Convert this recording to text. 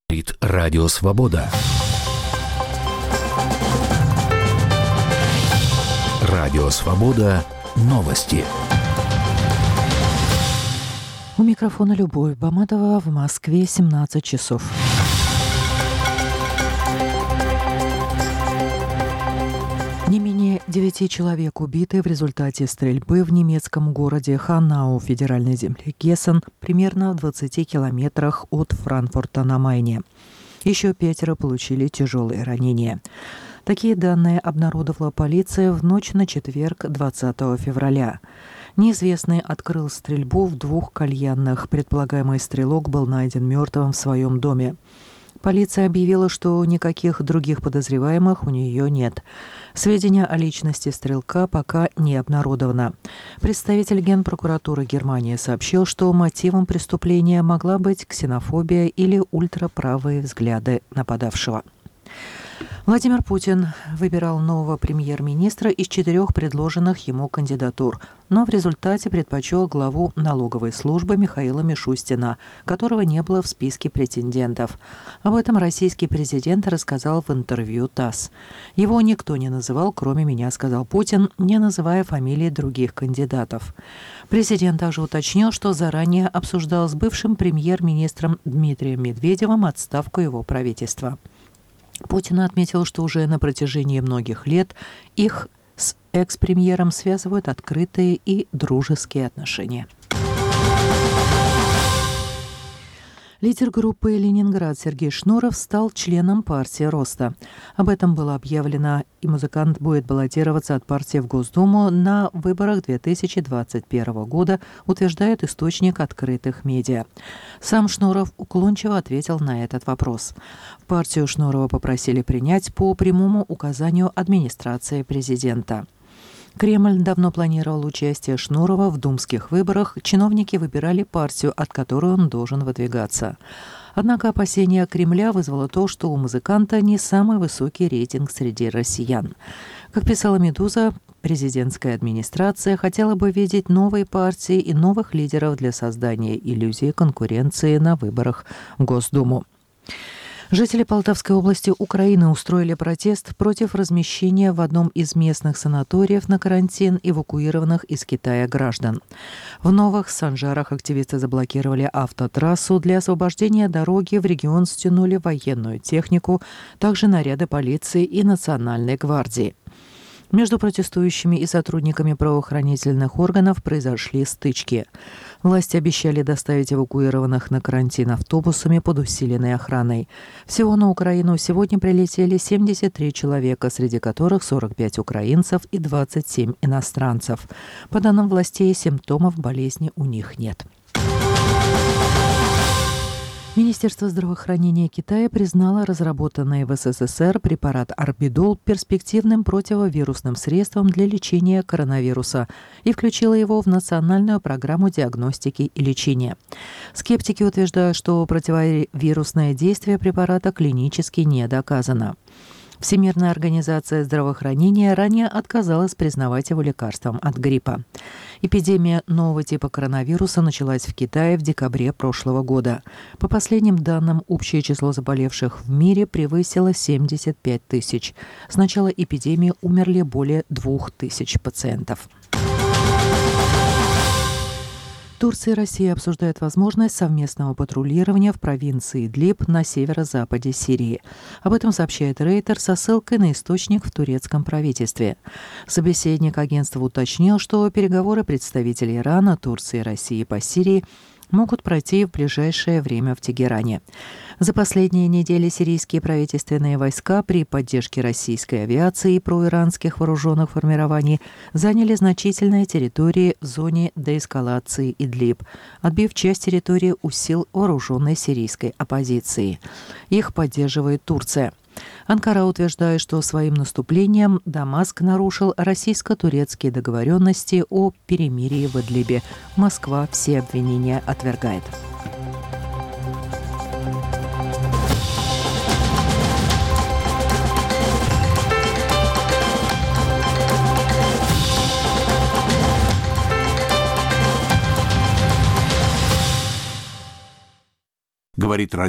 Радио Свобода. Радио Свобода. Новости. У микрофона Любовь Баматова. В Москве 17 часов. Не менее 9 человек убиты в результате стрельбы в немецком городе Ханау, федеральной земле Гессен, примерно в 20 километрах от Франкфурта на Майне. Еще 5 получили тяжелые ранения. Такие данные обнародовала полиция в ночь на четверг, 20 февраля. Неизвестный открыл стрельбу в 2 кальянных. Предполагаемый стрелок был найден мертвым в своем доме. Полиция объявила, что никаких других подозреваемых у нее нет. Сведения о личности стрелка пока не обнародовано. Представитель Генпрокуратуры Германии сообщил, что мотивом преступления могла быть ксенофобия или ультраправые взгляды нападавшего. Владимир Путин выбирал нового премьер-министра из 4 предложенных ему кандидатур, но в результате предпочел главу налоговой службы Михаила Мишустина, которого не было в списке претендентов. Об этом российский президент рассказал в интервью ТАСС. «Его никто не называл, кроме меня», — сказал Путин, не называя фамилии других кандидатов. Президент также уточнил, что заранее обсуждал с бывшим премьер-министром Дмитрием Медведевым отставку его правительства. Путин отметил, что уже на протяжении многих лет их с экс-премьером связывают открытые и дружеские отношения. Лидер группы «Ленинград» Сергей Шнуров стал членом партии «Роста». Об этом было объявлено, и музыкант будет баллотироваться от партии в Госдуму на выборах 2021 года, утверждает источник открытых медиа. Сам Шнуров уклончиво ответил на этот вопрос. Партию Шнурова попросили принять по прямому указанию администрации президента. Кремль давно планировал участие Шнурова в думских выборах. Чиновники выбирали партию, от которой он должен выдвигаться. Однако опасения Кремля вызвало то, что у музыканта не самый высокий рейтинг среди россиян. Как писала «Медуза», президентская администрация хотела бы видеть новые партии и новых лидеров для создания иллюзии конкуренции на выборах в Госдуму. Жители Полтавской области Украины устроили протест против размещения в одном из местных санаториев на карантин эвакуированных из Китая граждан. В Новых Санжарах активисты заблокировали автотрассу. Для освобождения дороги в регион стянули военную технику, также наряды полиции и Национальной гвардии. Между протестующими и сотрудниками правоохранительных органов произошли стычки. Власти обещали доставить эвакуированных на карантин автобусами под усиленной охраной. Всего на Украину сегодня прилетели 73 человека, среди которых 45 украинцев и 27 иностранцев. По данным властей, симптомов болезни у них нет. Министерство здравоохранения Китая признало разработанный в СССР препарат Орбидол перспективным противовирусным средством для лечения коронавируса и включило его в национальную программу диагностики и лечения. Скептики утверждают, что противовирусное действие препарата клинически не доказано. Всемирная организация здравоохранения ранее отказалась признавать его лекарством от гриппа. Эпидемия нового типа коронавируса началась в Китае в декабре прошлого года. По последним данным, общее число заболевших в мире превысило 75 тысяч. С начала эпидемии умерли более 2000 пациентов. Турция и Россия обсуждают возможность совместного патрулирования в провинции Идлиб на северо-западе Сирии. Об этом сообщает Рейтер со ссылкой на источник в турецком правительстве. Собеседник агентства уточнил, что переговоры представителей Ирана, Турции и России по Сирии могут пройти в ближайшее время в Тегеране. За последние недели сирийские правительственные войска при поддержке российской авиации и проиранских вооруженных формирований заняли значительные территории в зоне деэскалации Идлиб, отбив часть территории у сил вооруженной сирийской оппозиции. Их поддерживает Турция. Анкара утверждает, что своим наступлением Дамаск нарушил российско-турецкие договоренности о перемирии в Идлибе. Москва все обвинения отвергает. Говорит